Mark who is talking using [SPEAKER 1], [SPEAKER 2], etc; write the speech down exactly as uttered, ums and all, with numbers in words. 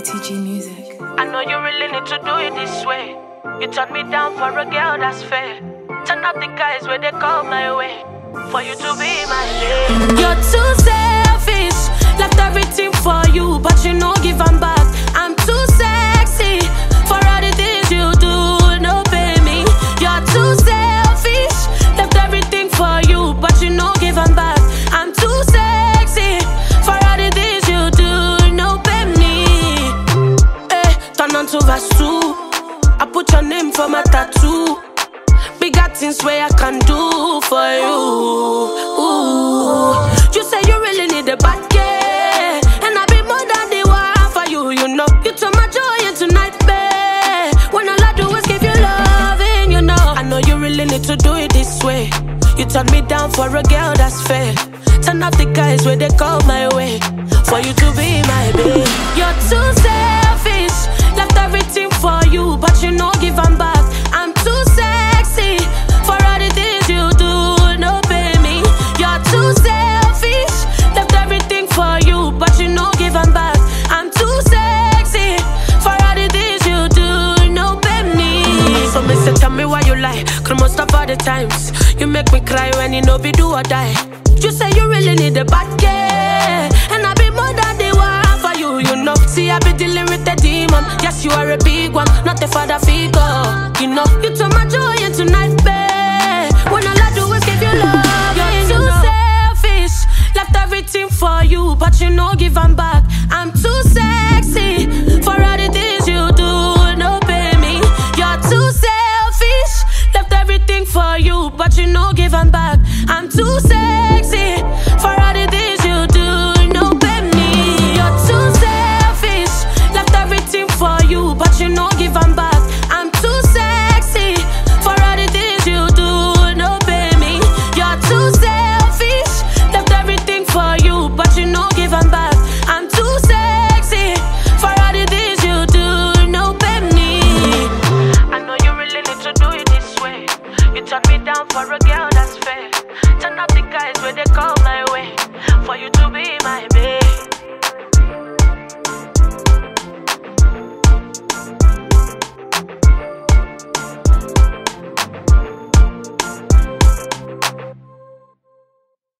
[SPEAKER 1] T G Music.
[SPEAKER 2] I know you really need to do it this way. You turn me down for a girl that's fair. Turn up the guys where they call my way. For you to be my lady. You're too selfish. Left everything for you, but you know give 'em back. I'm too sexy for all the things you do. No pay me. You're too selfish. Left everything for you, but you know give 'em back. I'm too sexy for all the things you do. No pay me. Eh, turn on to verse two. I put your name for my tattoo. Bigger things where I can do for you. Ooh. You say you really need a bad girl, and I be more than the one for you. You know, you turn my joy into nightmare. When all I do is give you loving, you know. I know you really need to do it this way. You turn me down for a girl that's fair. Turn off the guys where they call my way. For you to be my babe. You're too selfish. Left everything for you, but you know give 'em back. I'm too sexy for all the things you do. No pay me. You're too selfish. Left everything for you, but you know give 'em back. I'm too sexy for all the things you do. No pay me. So me say tell me why you lie. Cause most of all the times you make me cry when you know be do or die. You say you really need a bad girl, and I be more than the one for you. You know, see I be dealing with a demon. Yes, you are a big one, not a father figure. You know, you turn my joy into nightmare. When all I do is give you love. You're too selfish. Left everything for you, but you know give 'em back. I'm too sexy for all the things you do. No pay me. You're too selfish. Left everything for you, but you know give 'em back. I'm too selfish.